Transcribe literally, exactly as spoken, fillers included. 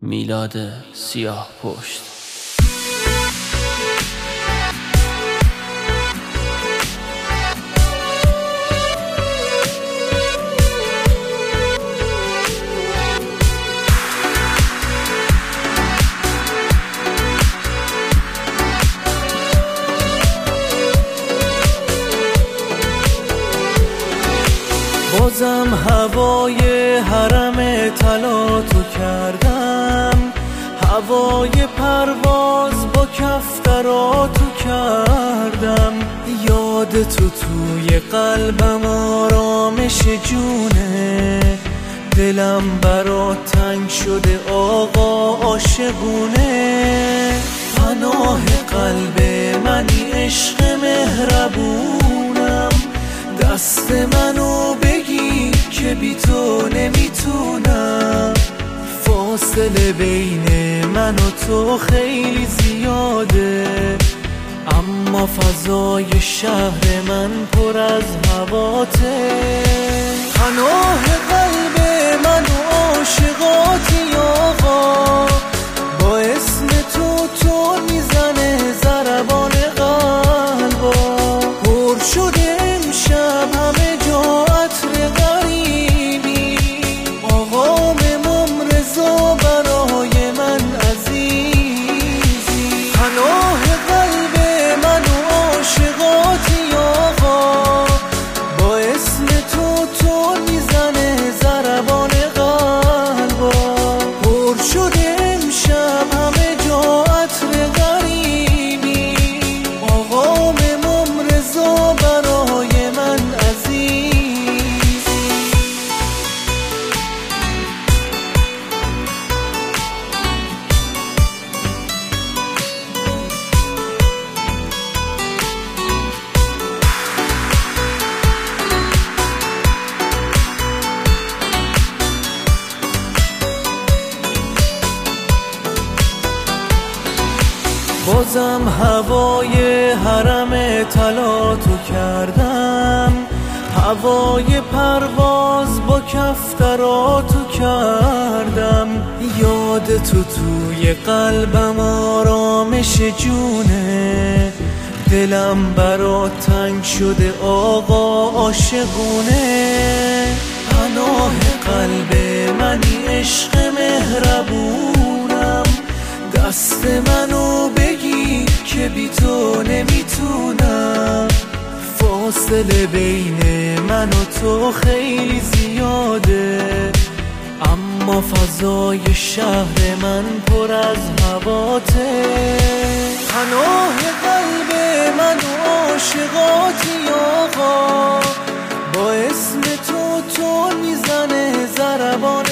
میلاد سیاه پشت. بازم هوای حرم طلا تو کردم، هوای پرواز با کفتراتو کردم. یاد تو توی قلبم آرامش جونه، دلم برات تنگ شده آقا عاشقونه. پناه قلب منی عشق مهربونم، دست منو بگی که بی تو نمیتونم. فاصله بین من و تو خیلی زیاده، اما فضای شهر من پر از هواته. پناه قلب من و عاشقاتی آقا، با اسم تو تو میزنه ضربان قلبا. پر شده امشب همه جا عطر غریبی، آقام ممرضا برای من عزیزی. پناه قلب من و عاشقاتی آقا، با اسم تو تو میزنه ضربان قلبا. پر شده امشب همه جا عطر غریبی، آقام ممرضا برای من عزیزی. بازم هوای حرم طلا تو کردم، هوای پرواز با کفتراتو کردم. یاد تو توی قلبم آرامش جونه، دلم برات تنگ شده آقا عاشقونه. پناه قلب منی عشق مهربونم، دست منو بگی که بی تو نمیتونم. فاصله بین من و تو خیلی زیاده، اما فضای شهر من پر از هواته. پناه قلب من و عاشقاتی آقا، با اسم تو تو میزنه ضربان